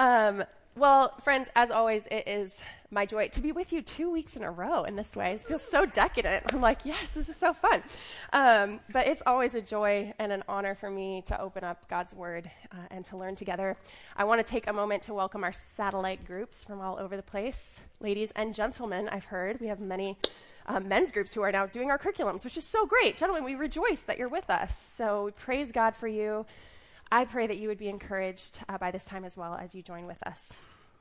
Well, friends, as always, it is my joy to be with you 2 weeks in a row in this way. It feels so decadent. I'm like, yes, this is so fun. But it's always a joy and an honor for me to open up God's Word and to learn together. I want to take a moment to welcome our satellite groups from all over the place. Ladies and gentlemen, I've heard we have many men's groups who are now doing our curriculums, which is so great. Gentlemen, we rejoice that you're with us. So we praise God for you. I pray that you would be encouraged by this time as well as you join with us.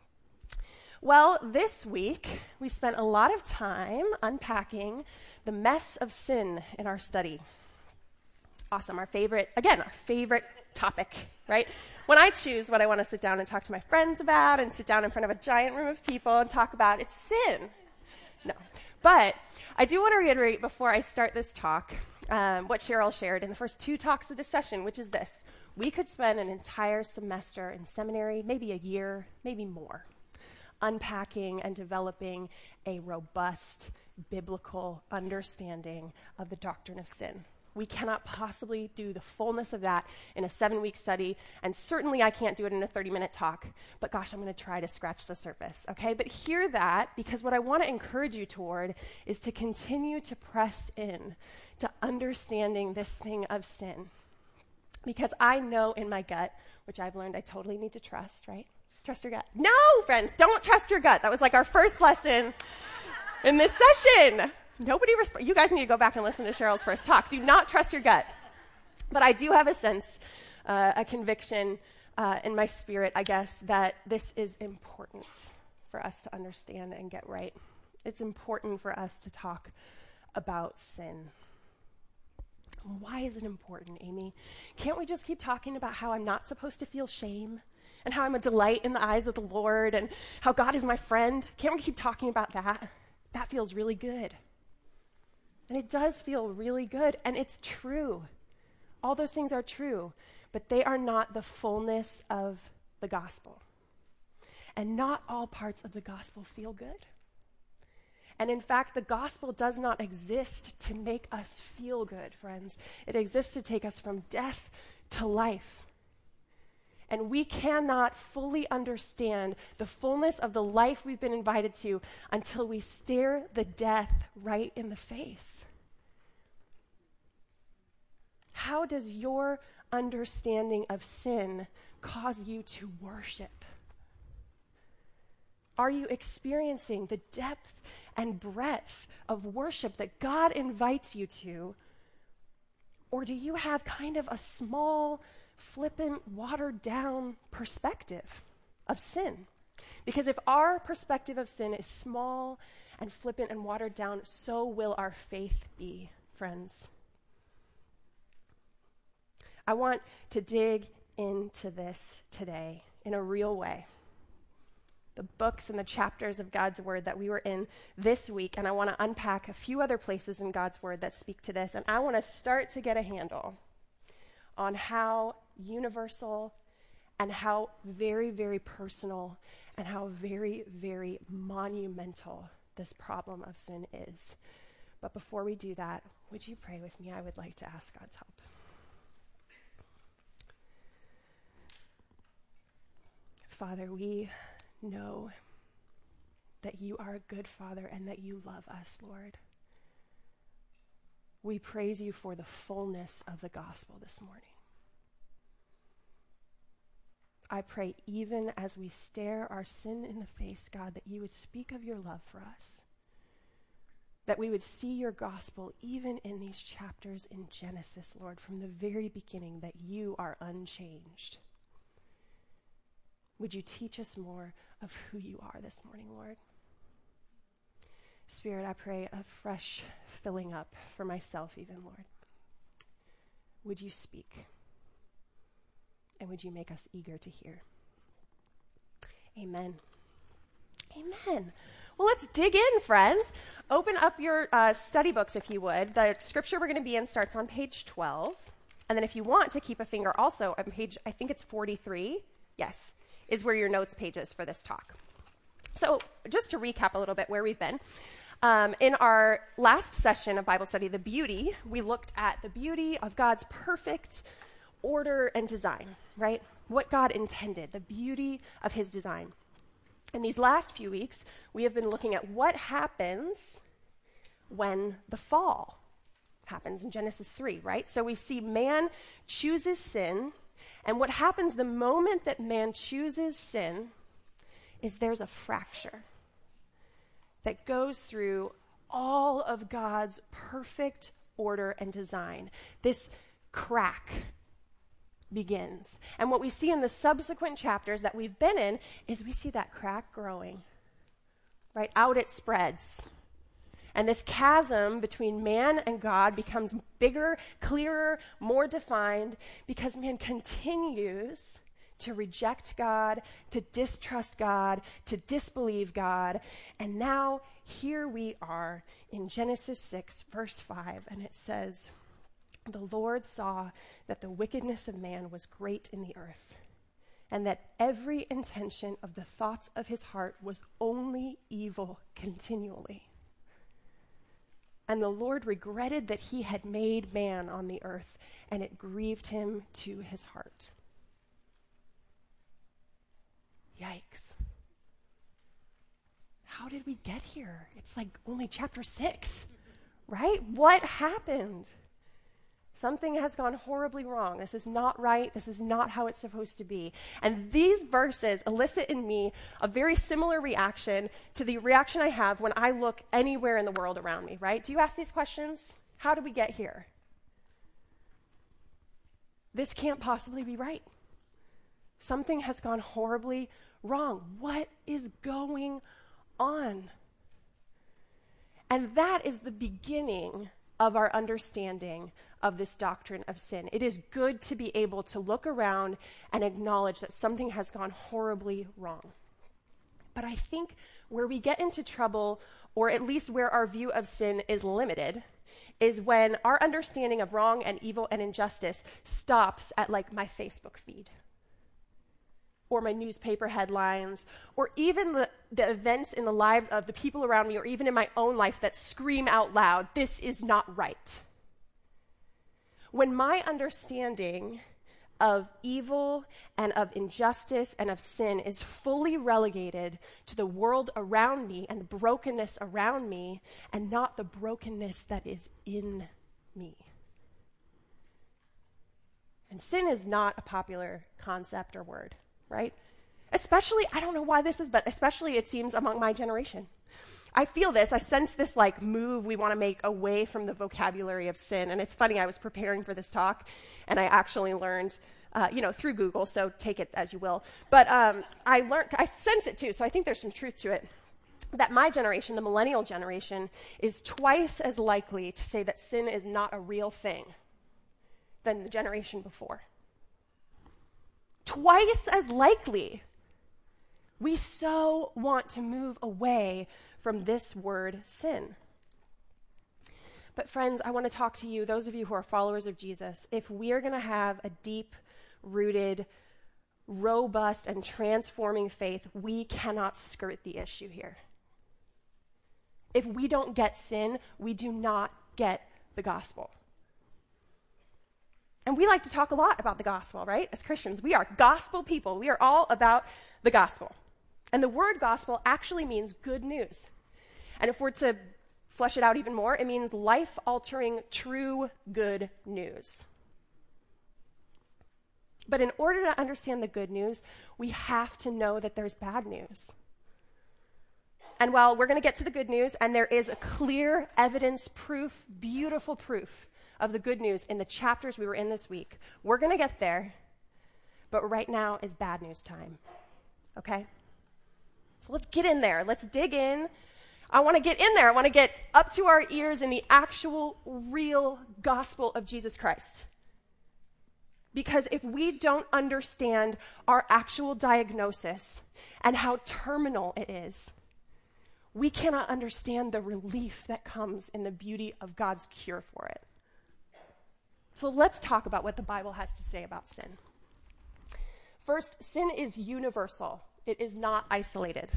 Well, this week, we spent a lot of time unpacking the mess of sin in our study. Awesome, our favorite topic, right? When I choose what I want to sit down and talk to my friends about and sit down in front of a giant room of people and talk about, it's sin. No, but I do want to reiterate before I start this talk what Cheryl shared in the first 2 talks of this session, which is this. We could spend an entire semester in seminary, maybe a year, maybe more, unpacking and developing a robust biblical understanding of the doctrine of sin. We cannot possibly do the fullness of that in a 7-week study, and certainly I can't do it in a 30-minute talk, but gosh, I'm going to try to scratch the surface, okay? But hear that, because what I want to encourage you toward is to continue to press in to understanding this thing of sin. Because I know in my gut, which I've learned I totally need to trust, right? Trust your gut. No, friends, don't trust your gut. That was like our first lesson in this session. You guys need to go back and listen to Cheryl's first talk. Do not trust your gut. But I do have a sense, a conviction in my spirit, I guess, that this is important for us to understand and get right. It's important for us to talk about sin. Why is it important, Amy? Can't we just keep talking about how I'm not supposed to feel shame and how I'm a delight in the eyes of the Lord and how God is my friend? Can't we keep talking about that? That feels really good. And it does feel really good, and it's true. All those things are true, but they are not the fullness of the gospel. And not all parts of the gospel feel good. And in fact, the gospel does not exist to make us feel good, friends. It exists to take us from death to life. And we cannot fully understand the fullness of the life we've been invited to until we stare the death right in the face. How does your understanding of sin cause you to worship? Are you experiencing the depth and breadth of worship that God invites you to? Or do you have kind of a small, flippant, watered-down perspective of sin? Because if our perspective of sin is small and flippant and watered down, so will our faith be, friends. I want to dig into this today in a real way. The books and the chapters of God's Word that we were in this week, and I want to unpack a few other places in God's Word that speak to this, and I want to start to get a handle on how universal and how very, very personal and how very, very monumental this problem of sin is. But before we do that, would you pray with me? I would like to ask God's help. Father, we know that you are a good Father and that you love us, Lord. We praise you for the fullness of the gospel this morning. I pray even as we stare our sin in the face, God, that you would speak of your love for us, that we would see your gospel even in these chapters in Genesis, Lord, from the very beginning, that you are unchanged. Would you teach us more of who you are this morning, Lord? Spirit, I pray a fresh filling up for myself even, Lord. Would you speak? And would you make us eager to hear? Amen. Amen. Well, let's dig in, friends. Open up your study books, if you would. The scripture we're going to be in starts on page 12. And then if you want to keep a finger also on page, I think it's 43. Yes, is where your notes page is for this talk. So just to recap a little bit where we've been, in our last session of Bible study, The Beauty, we looked at the beauty of God's perfect order and design, right? what God intended, the beauty of his design. In these last few weeks, we have been looking at what happens when the fall happens in Genesis 3, right? So we see man chooses sin, and what happens the moment that man chooses sin is there's a fracture that goes through all of God's perfect order and design. This crack begins. And what we see in the subsequent chapters that we've been in is we see that crack growing, right? Out it spreads. And this chasm between man and God becomes bigger, clearer, more defined because man continues to reject God, to distrust God, to disbelieve God. And now here we are in Genesis 6, verse 5, and it says, "The Lord saw that the wickedness of man was great in the earth, and that every intention of the thoughts of his heart was only evil continually. And the Lord regretted that he had made man on the earth, and it grieved him to his heart." Yikes. How did we get here? It's like only chapter 6, right? What happened? Something has gone horribly wrong. This is not right. This is not how it's supposed to be. And these verses elicit in me a very similar reaction to the reaction I have when I look anywhere in the world around me, right? Do you ask these questions? How did we get here? This can't possibly be right. Something has gone horribly wrong. What is going on? And that is the beginning of our understanding of this doctrine of sin. It is good to be able to look around and acknowledge that something has gone horribly wrong. But I think where we get into trouble, or at least where our view of sin is limited, is when our understanding of wrong and evil and injustice stops at like my Facebook feed, or my newspaper headlines, or even the events in the lives of the people around me, or even in my own life that scream out loud, "This is not right." When my understanding of evil and of injustice and of sin is fully relegated to the world around me and the brokenness around me, and not the brokenness that is in me. And sin is not a popular concept or word, right? Especially, I don't know why this is, but especially it seems among my generation. I feel this, I sense this like move we want to make away from the vocabulary of sin. And it's funny, I was preparing for this talk and I actually learned, through Google, so take it as you will. But I sense it too, so I think there's some truth to it, that my generation, the millennial generation, is twice as likely to say that sin is not a real thing than the generation before. Twice as likely. We so want to move away from this word sin. But friends, I want to talk to you, those of you who are followers of Jesus, if we are going to have a deep-rooted, robust, and transforming faith, we cannot skirt the issue here. If we don't get sin, we do not get the gospel. And we like to talk a lot about the gospel, right? As Christians, we are gospel people. We are all about the gospel. And the word gospel actually means good news. And if we're to flesh it out even more, it means life-altering, true good news. But in order to understand the good news, we have to know that there's bad news. And while we're going to get to the good news, and there is a clear evidence, proof, beautiful proof of the good news in the chapters we were in this week, we're going to get there, but right now is bad news time, okay? So let's get in there. Let's dig in. I want to get in there. I want to get up to our ears in the actual, real gospel of Jesus Christ. Because if we don't understand our actual diagnosis and how terminal it is, we cannot understand the relief that comes in the beauty of God's cure for it. So let's talk about what the Bible has to say about sin. First, sin is universal. It is not isolated.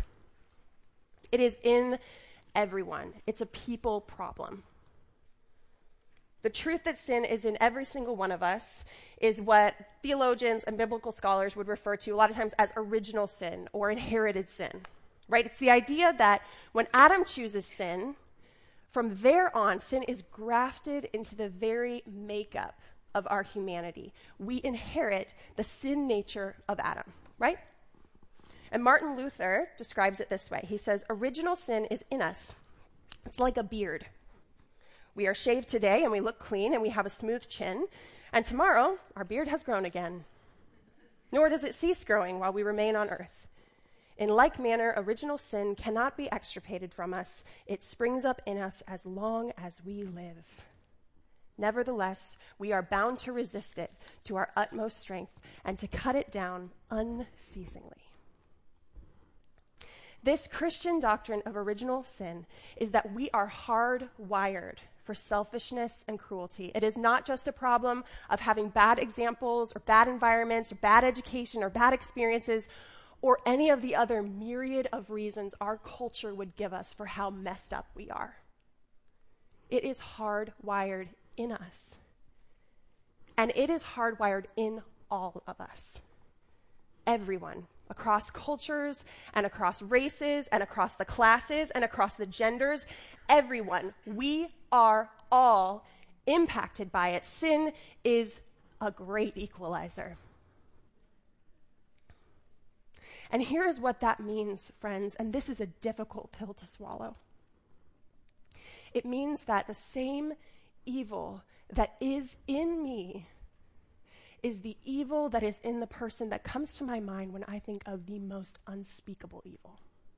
It is in everyone. It's a people problem. The truth that sin is in every single one of us is what theologians and biblical scholars would refer to a lot of times as original sin or inherited sin, right? It's the idea that when Adam chooses sin, from there on, sin is grafted into the very makeup of our humanity. We inherit the sin nature of Adam, right? And Martin Luther describes it this way. He says, original sin is in us. It's like a beard. We are shaved today and we look clean and we have a smooth chin. And tomorrow, our beard has grown again. Nor does it cease growing while we remain on earth. In like manner, original sin cannot be extirpated from us. It springs up in us as long as we live. Nevertheless, we are bound to resist it to our utmost strength and to cut it down unceasingly. This Christian doctrine of original sin is that we are hardwired for selfishness and cruelty. It is not just a problem of having bad examples or bad environments or bad education or bad experiences or any of the other myriad of reasons our culture would give us for how messed up we are. It is hardwired in us. And it is hardwired in all of us. Everyone, across cultures and across races and across the classes and across the genders, everyone, we are all impacted by it. Sin is a great equalizer. And here is what that means, friends, and this is a difficult pill to swallow. It means that the same evil that is in me is the evil that is in the person that comes to my mind when I think of the most unspeakable evil.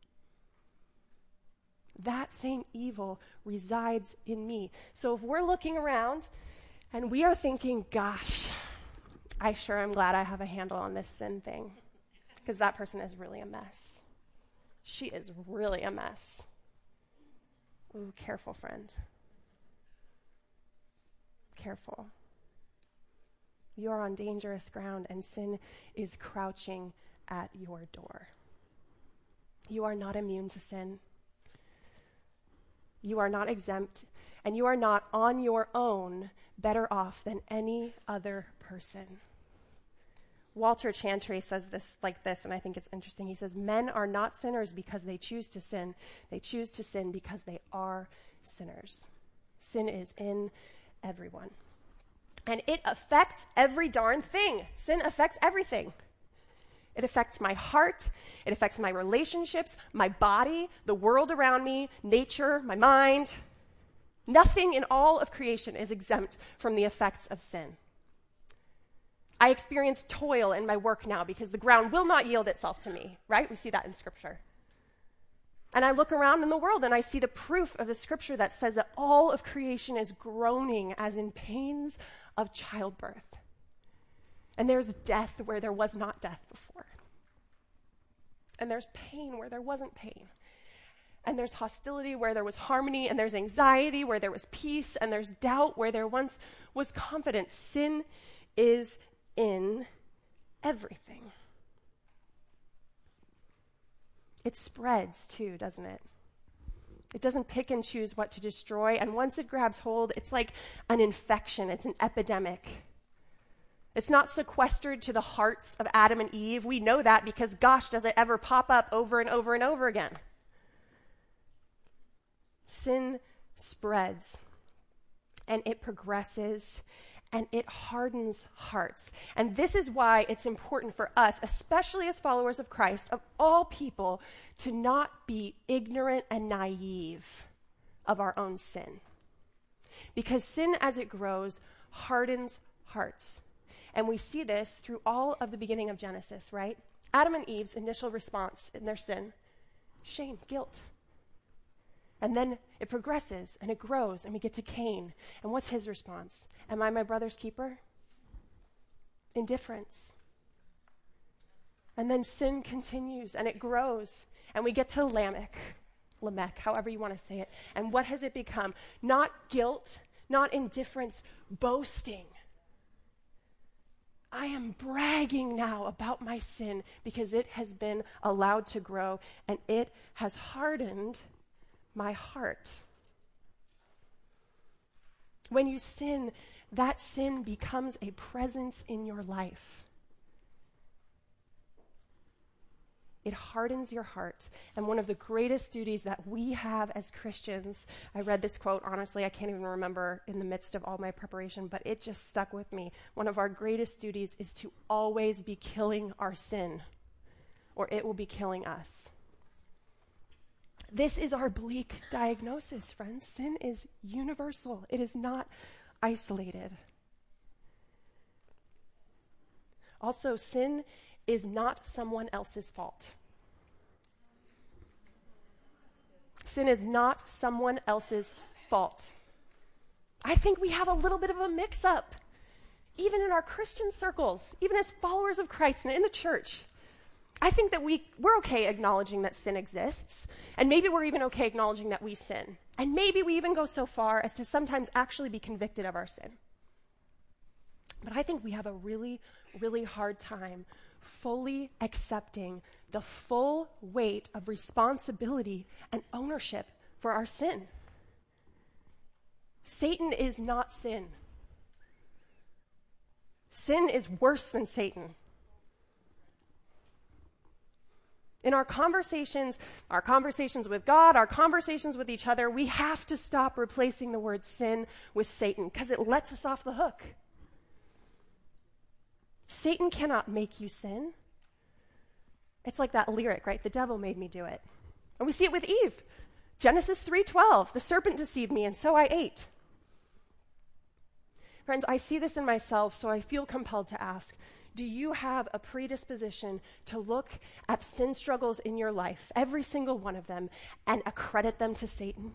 That same evil resides in me. So if we're looking around and we are thinking, gosh, I sure am glad I have a handle on this sin thing, because that person is really a mess. She is really a mess. Ooh, careful, friend. Careful. You are on dangerous ground, and sin is crouching at your door. You are not immune to sin. You are not exempt, and you are not on your own better off than any other person. Walter Chantry says this like this, and I think it's interesting. He says, men are not sinners because they choose to sin. They choose to sin because they are sinners. Sin is in everyone. And it affects every darn thing. Sin affects everything. It affects my heart. It affects my relationships, my body, the world around me, nature, my mind. Nothing in all of creation is exempt from the effects of sin. I experience toil in my work now because the ground will not yield itself to me, right? We see that in Scripture. And I look around in the world and I see the proof of the Scripture that says that all of creation is groaning as in pains of childbirth. And there's death where there was not death before. And there's pain where there wasn't pain. And there's hostility where there was harmony, and there's anxiety where there was peace, and there's doubt where there once was confidence. Sin is in everything. It spreads too, doesn't it? It doesn't pick and choose what to destroy, and once it grabs hold, it's like an infection. It's an epidemic. It's not sequestered to the hearts of Adam and Eve. We know that because, gosh, does it ever pop up over and over and over again? Sin spreads, and it progresses, and it hardens hearts. And this is why it's important for us, especially as followers of Christ, of all people, to not be ignorant and naive of our own sin. Because sin, as it grows, hardens hearts. And we see this through all of the beginning of Genesis, right? Adam and Eve's initial response in their sin, shame, guilt. And then it progresses and it grows, and we get to Cain. And what's his response? Am I my brother's keeper? Indifference. And then sin continues and it grows, and we get to Lamech, however you want to say it. And what has it become? Not guilt, not indifference, boasting. I am bragging now about my sin because it has been allowed to grow, and it has hardened my heart. When you sin, that sin becomes a presence in your life. It hardens your heart. And one of the greatest duties that we have as Christians, I read this quote, honestly, I can't even remember in the midst of all my preparation, but it just stuck with me. One of our greatest duties is to always be killing our sin, or it will be killing us. This is our bleak diagnosis, friends. Sin is universal. It is not isolated. Also, sin is not someone else's fault. Sin is not someone else's fault. I think we have a little bit of a mix-up, even in our Christian circles, even as followers of Christ and in the church. I think that we're okay acknowledging that sin exists, and maybe we're even okay acknowledging that we sin. And maybe we even go so far as to sometimes actually be convicted of our sin. But I think we have a really, really hard time fully accepting the full weight of responsibility and ownership for our sin. Satan is not sin. Sin is worse than Satan. In our conversations with God, our conversations with each other, we have to stop replacing the word sin with Satan because it lets us off the hook. Satan cannot make you sin. It's like that lyric, right? The devil made me do it. And we see it with Eve. Genesis 3:12, the serpent deceived me and so I ate. Friends, I see this in myself, so I feel compelled to ask, do you have a predisposition to look at sin struggles in your life, every single one of them, and accredit them to Satan?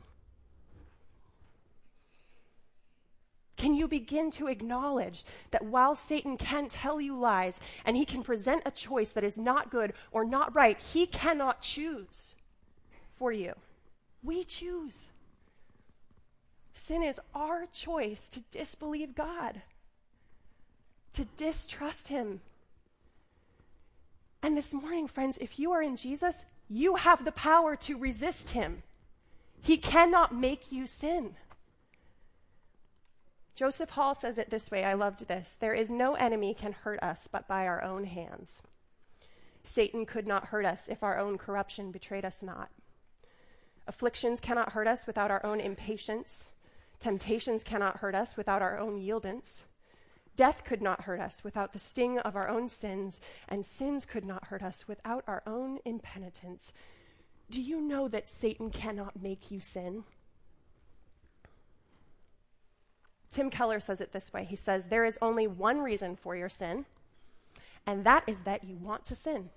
Can you begin to acknowledge that while Satan can tell you lies and he can present a choice that is not good or not right, he cannot choose for you? We choose. Sin is our choice to disbelieve God, to distrust him. And this morning, friends, if you are in Jesus, you have the power to resist him. He cannot make you sin. Joseph Hall says it this way, I loved this. There is no enemy can hurt us but by our own hands. Satan could not hurt us if our own corruption betrayed us not. Afflictions cannot hurt us without our own impatience. Temptations cannot hurt us without our own yieldance. Death could not hurt us without the sting of our own sins, and sins could not hurt us without our own impenitence. Do you know that Satan cannot make you sin? Tim Keller says it this way. He says, there is only one reason for your sin, and that is that you want to sin.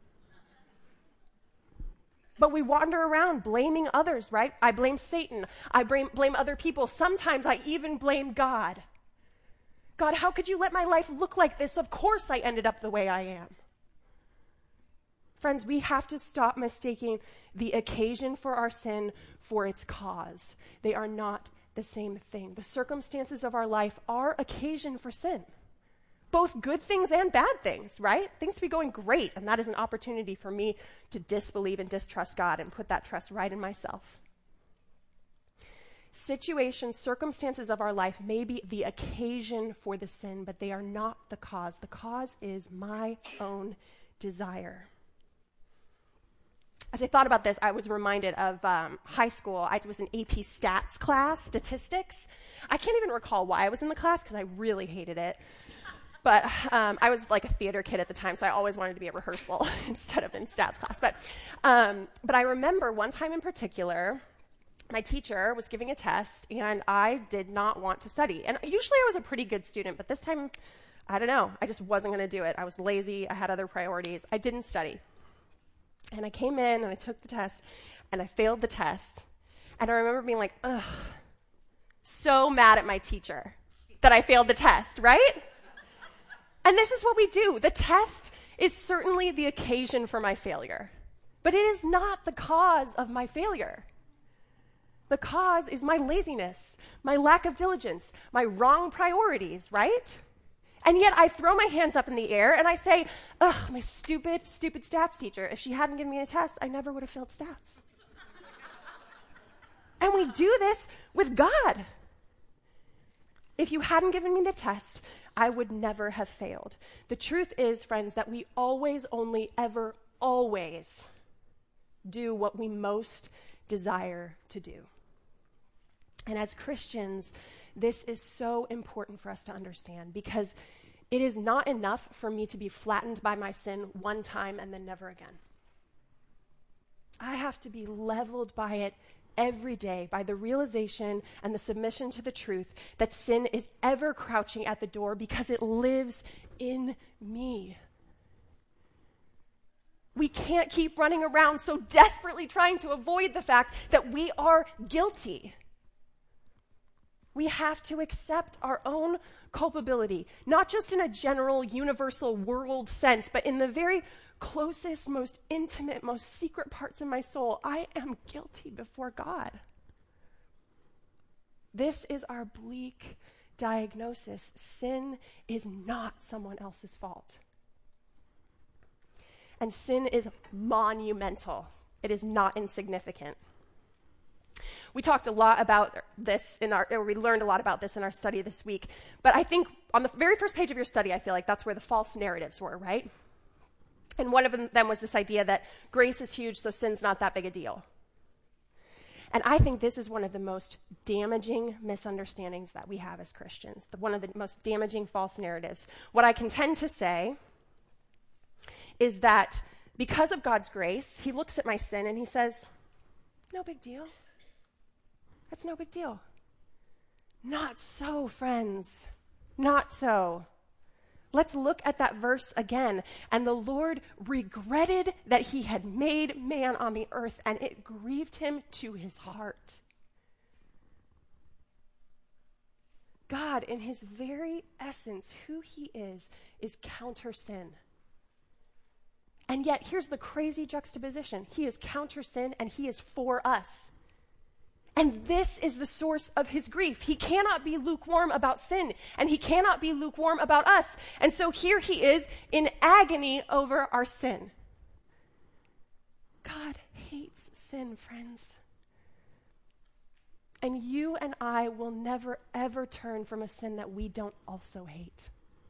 But we wander around blaming others, right? I blame Satan. I blame other people. Sometimes I even blame God. God, how could you let my life look like this? Of course I ended up the way I am. Friends, we have to stop mistaking the occasion for our sin for its cause. They are not the same thing. The circumstances of our life are occasion for sin. Both good things and bad things, right? Things to be going great, and that is an opportunity for me to disbelieve and distrust God and put that trust right in myself. Situations, circumstances of our life may be the occasion for the sin, but they are not the cause. The cause is my own desire. As I thought about this, I was reminded of high school. I was in AP Stats class, statistics. I can't even recall why I was in the class because I really hated it. But I was like a theater kid at the time, so I always wanted to be at rehearsal instead of in stats class. But I remember one time in particular, my teacher was giving a test, and I did not want to study. And usually I was a pretty good student, but this time, I don't know. I just wasn't going to do it. I was lazy. I had other priorities. I didn't study. And I came in, and I took the test, and I failed the test. And I remember being like, ugh, so mad at my teacher that I failed the test, right? And this is what we do. The test is certainly the occasion for my failure, but it is not the cause of my failure. The cause is my laziness, my lack of diligence, my wrong priorities, right? And yet I throw my hands up in the air and I say, ugh, my stupid stats teacher. If she hadn't given me a test, I never would have failed stats. And we do this with God. If you hadn't given me the test, I would never have failed. The truth is, friends, that we always, only, ever, always do what we most desire to do. And as Christians, this is so important for us to understand, because it is not enough for me to be flattened by my sin one time and then never again. I have to be leveled by it every day, by the realization and the submission to the truth that sin is ever crouching at the door because it lives in me. We can't keep running around so desperately trying to avoid the fact that we are guilty. We have to accept our own culpability, not just in a general, universal world sense, but in the very closest, most intimate, most secret parts of my soul. I am guilty before God. This is our bleak diagnosis. Sin is not someone else's fault. And sin is monumental. It is not insignificant. We talked a lot about this we learned a lot about this in our study this week. But I think on the very first page of your study, I feel like that's where the false narratives were, right? And one of them was this idea that grace is huge, so sin's not that big a deal. And I think this is one of the most damaging misunderstandings that we have as Christians, one of the most damaging false narratives. What I can tend to say is that because of God's grace, he looks at my sin and he says, no big deal. That's no big deal. Not so, friends. Not so. Let's look at that verse again. And the Lord regretted that he had made man on the earth, and it grieved him to his heart. God, in his very essence, who he is counter sin. And yet, here's the crazy juxtaposition. He is counter sin, and he is for us. And this is the source of his grief. He cannot be lukewarm about sin, and he cannot be lukewarm about us. And so here he is in agony over our sin. God hates sin, friends. And you and I will never, ever turn from a sin that we don't also hate.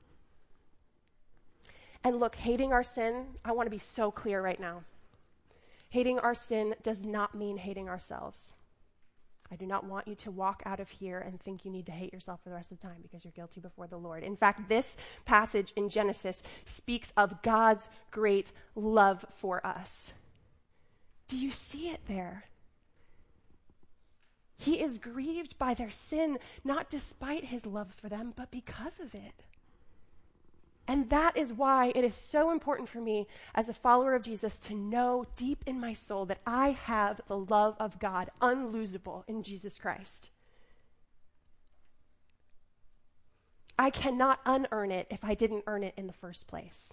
And look, hating our sin, I want to be so clear right now. Hating our sin does not mean hating ourselves. I do not want you to walk out of here and think you need to hate yourself for the rest of the time because you're guilty before the Lord. In fact, this passage in Genesis speaks of God's great love for us. Do you see it there? He is grieved by their sin, not despite his love for them, but because of it. And that is why it is so important for me as a follower of Jesus to know deep in my soul that I have the love of God unlosable in Jesus Christ. I cannot unearn it if I didn't earn it in the first place.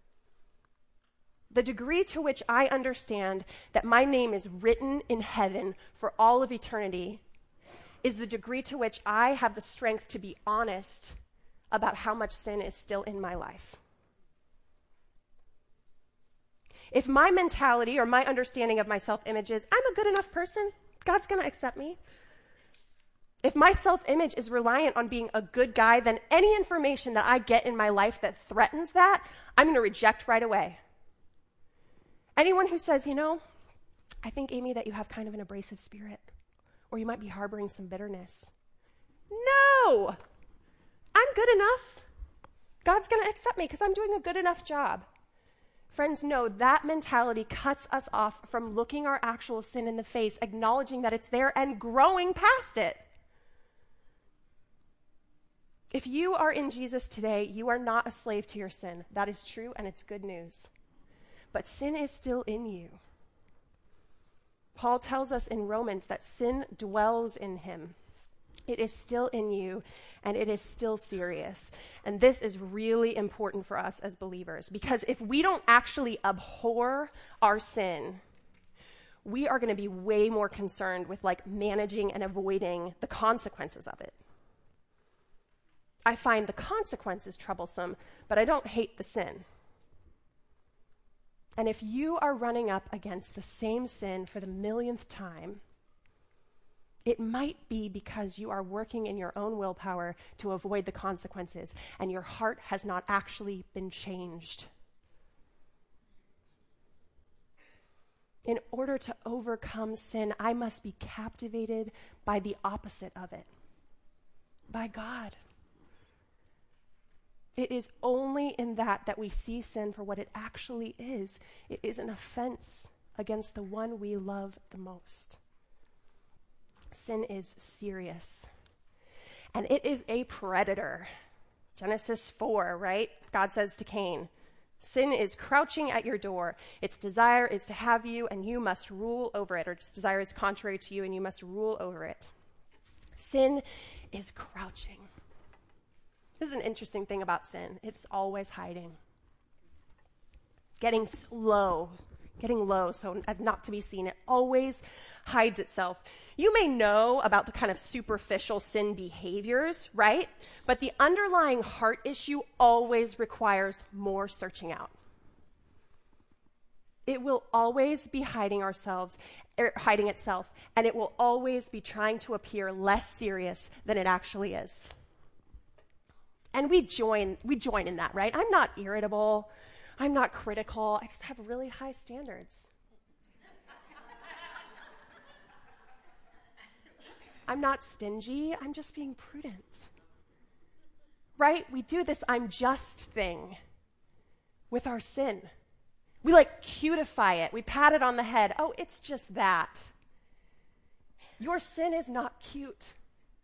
The degree to which I understand that my name is written in heaven for all of eternity is the degree to which I have the strength to be honest about how much sin is still in my life. If my mentality or my understanding of my self-image is, I'm a good enough person, God's going to accept me. If my self-image is reliant on being a good guy, then any information that I get in my life that threatens that, I'm going to reject right away. Anyone who says, I think, Amy, that you have kind of an abrasive spirit, or you might be harboring some bitterness. No! I'm good enough. God's going to accept me because I'm doing a good enough job. Friends, no, that mentality cuts us off from looking our actual sin in the face, acknowledging that it's there, and growing past it. If you are in Jesus today, you are not a slave to your sin. That is true, and it's good news. But sin is still in you. Paul tells us in Romans that sin dwells in him. It is still in you, and it is still serious. And this is really important for us as believers, because if we don't actually abhor our sin, we are going to be way more concerned with managing and avoiding the consequences of it. I find the consequences troublesome, but I don't hate the sin. And if you are running up against the same sin for the millionth time, It might be because you are working in your own willpower to avoid the consequences, and your heart has not actually been changed. In order to overcome sin, I must be captivated by the opposite of it, by God. It is only in that we see sin for what it actually is. It is an offense against the one we love the most. Sin is serious, and it is a predator. Genesis 4, right? God says to Cain, sin is crouching at your door. Its desire is to have you, and you must rule over it. Or its desire is contrary to you, and you must rule over it. Sin is crouching. This is an interesting thing about sin. It's always hiding. Getting low so as not to be seen. It always hides itself. You may know about the kind of superficial sin behaviors, right? But the underlying heart issue always requires more searching out. It will always be hiding itself, and it will always be trying to appear less serious than it actually is. And we join in that, right? I'm not irritable. I'm not critical. I just have really high standards. I'm not stingy. I'm just being prudent. Right? We do this I'm just thing with our sin. We cutify it. We pat it on the head. Oh, it's just that. Your sin is not cute.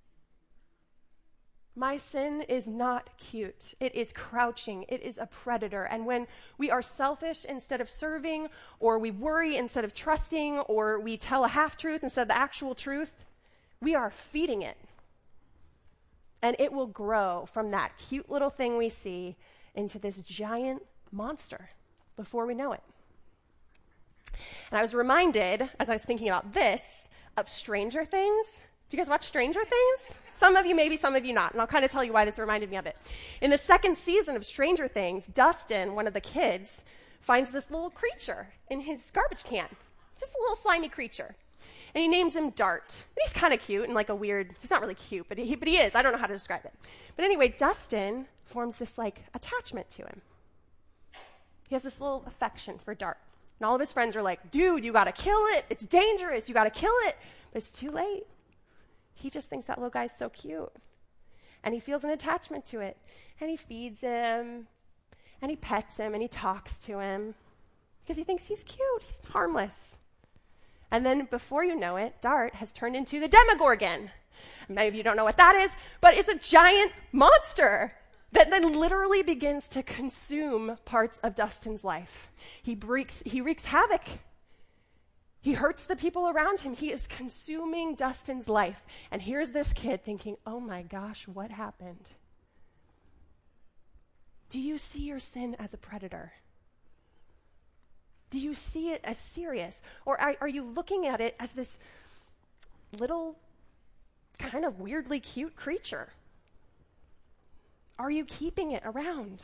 My sin is not cute. It is crouching. It is a predator. And when we are selfish instead of serving, or we worry instead of trusting, or we tell a half-truth instead of the actual truth, we are feeding it. And it will grow from that cute little thing we see into this giant monster before we know it. And I was reminded, as I was thinking about this, of Stranger Things. Do you guys watch Stranger Things? Some of you, maybe some of you not. And I'll kind of tell you why this reminded me of it. In the second season of Stranger Things, Dustin, one of the kids, finds this little creature in his garbage can. Just a little slimy creature. And he names him Dart. And he's kind of cute and he's not really cute, but he is. I don't know how to describe it. But anyway, Dustin forms this attachment to him. He has this little affection for Dart. And all of his friends are like, dude, you gotta kill it. It's dangerous. You gotta kill it. But it's too late. He just thinks that little guy's so cute. And he feels an attachment to it. And he feeds him. And he pets him. And he talks to him. Because he thinks he's cute. He's harmless. And then before you know it, Dart has turned into the Demogorgon. Many of you don't know what that is, but it's a giant monster that then literally begins to consume parts of Dustin's life. He wreaks havoc. He hurts the people around him. He is consuming Dustin's life. And here's this kid thinking, oh my gosh, what happened? Do you see your sin as a predator? Do you see it as serious? Or are you looking at it as this little kind of weirdly cute creature? Are you keeping it around?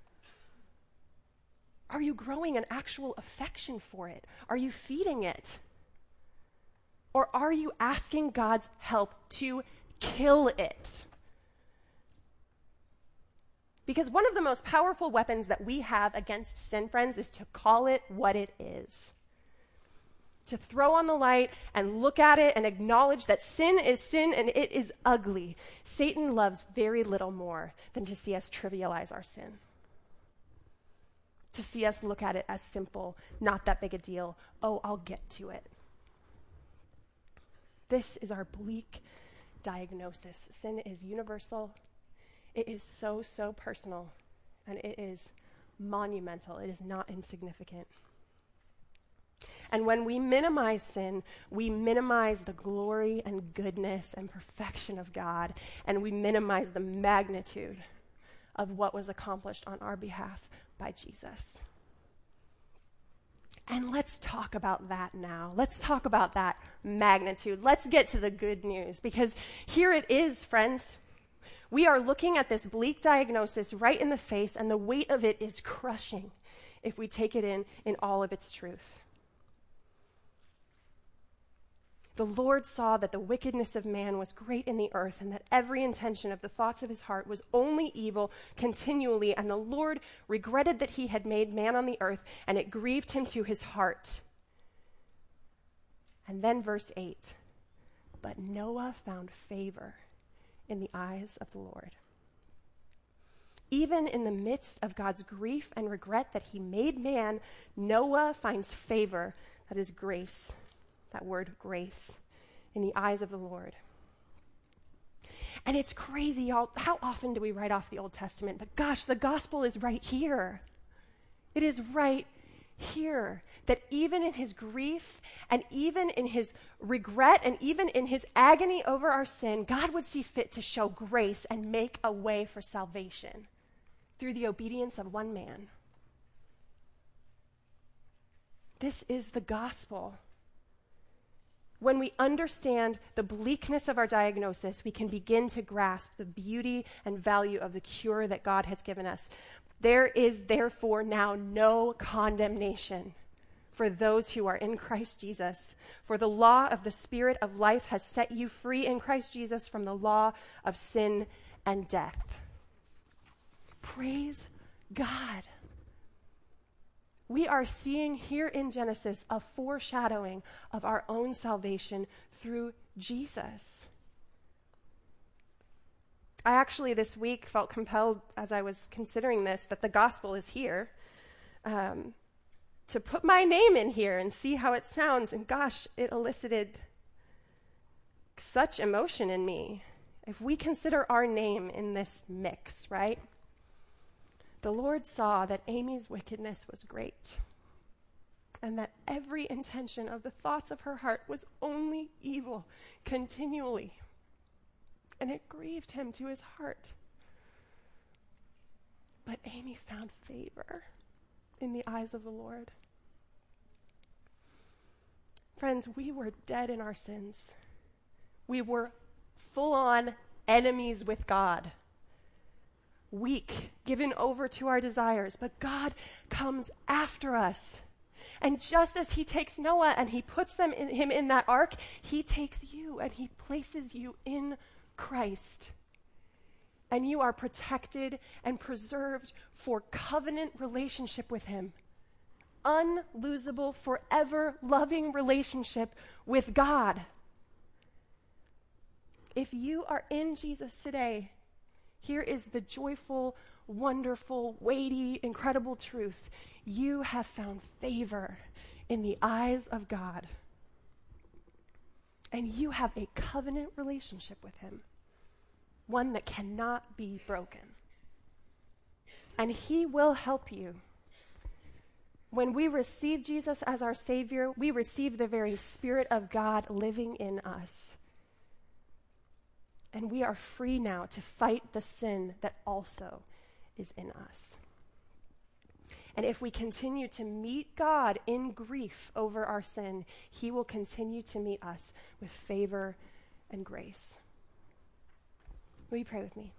Are you growing an actual affection for it? Are you feeding it? Or are you asking God's help to kill it? Because one of the most powerful weapons that we have against sin, friends, is to call it what it is. To throw on the light and look at it and acknowledge that sin is sin and it is ugly. Satan loves very little more than to see us trivialize our sin. To see us look at it as simple, not that big a deal. Oh, I'll get to it. This is our bleak diagnosis. Sin is universal. It is so, so personal, and it is monumental. It is not insignificant. And when we minimize sin, we minimize the glory and goodness and perfection of God, and we minimize the magnitude of what was accomplished on our behalf by Jesus. And let's talk about that now. Let's talk about that magnitude. Let's get to the good news, because here it is, friends. We are looking at this bleak diagnosis right in the face, and the weight of it is crushing if we take it in all of its truth. The Lord saw that the wickedness of man was great in the earth, and that every intention of the thoughts of his heart was only evil continually. And the Lord regretted that he had made man on the earth, and it grieved him to his heart. And then verse 8, but Noah found favor in the eyes of the Lord. Even in the midst of God's grief and regret that he made man, Noah finds favor, that is grace. That word grace, in the eyes of the Lord. And it's crazy, y'all. How often do we write off the Old Testament? But gosh, the gospel is right here. It is right here. That even in his grief and even in his regret and even in his agony over our sin, God would see fit to show grace and make a way for salvation through the obedience of one man. This is the gospel. When we understand the bleakness of our diagnosis, we can begin to grasp the beauty and value of the cure that God has given us. There is therefore now no condemnation for those who are in Christ Jesus. For the law of the Spirit of life has set you free in Christ Jesus from the law of sin and death. Praise God. We are seeing here in Genesis a foreshadowing of our own salvation through Jesus. I actually this week felt compelled, as I was considering this, that the gospel is here, to put my name in here and see how it sounds. And gosh, it elicited such emotion in me. If we consider our name in this mix, right? The Lord saw that Amy's wickedness was great, and that every intention of the thoughts of her heart was only evil continually. And it grieved him to his heart. But Amy found favor in the eyes of the Lord. Friends, we were dead in our sins. We were full-on enemies with God. Weak, given over to our desires, but God comes after us. And just as he takes Noah and he puts him in that ark, he takes you and he places you in Christ. And you are protected and preserved for covenant relationship with him. Unlosable, forever loving relationship with God. If you are in Jesus today, here is the joyful, wonderful, weighty, incredible truth. You have found favor in the eyes of God. And you have a covenant relationship with him, one that cannot be broken. And he will help you. When we receive Jesus as our Savior, we receive the very Spirit of God living in us. And we are free now to fight the sin that also is in us. And if we continue to meet God in grief over our sin, he will continue to meet us with favor and grace. Will you pray with me?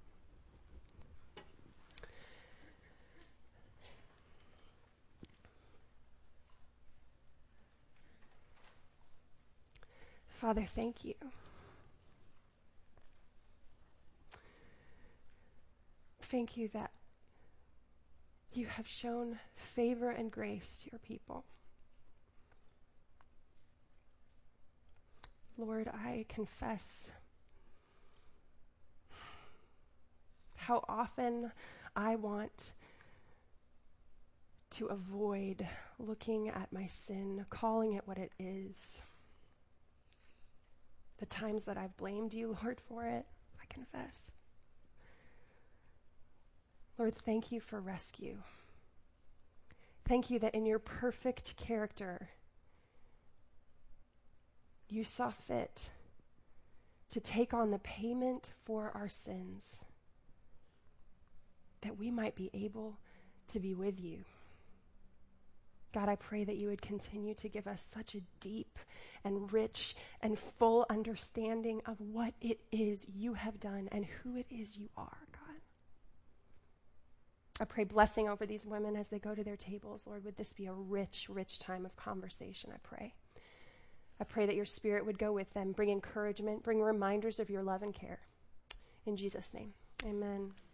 Father, thank you. Thank you that you have shown favor and grace to your people. Lord, I confess how often I want to avoid looking at my sin, calling it what it is. The times that I've blamed you, Lord, for it, I confess. Lord, thank you for rescue. Thank you that in your perfect character, you saw fit to take on the payment for our sins, that we might be able to be with you. God, I pray that you would continue to give us such a deep and rich and full understanding of what it is you have done and who it is you are, God. I pray blessing over these women as they go to their tables. Lord, would this be a rich, rich time of conversation, I pray. I pray that your Spirit would go with them, bring encouragement, bring reminders of your love and care. In Jesus' name, amen.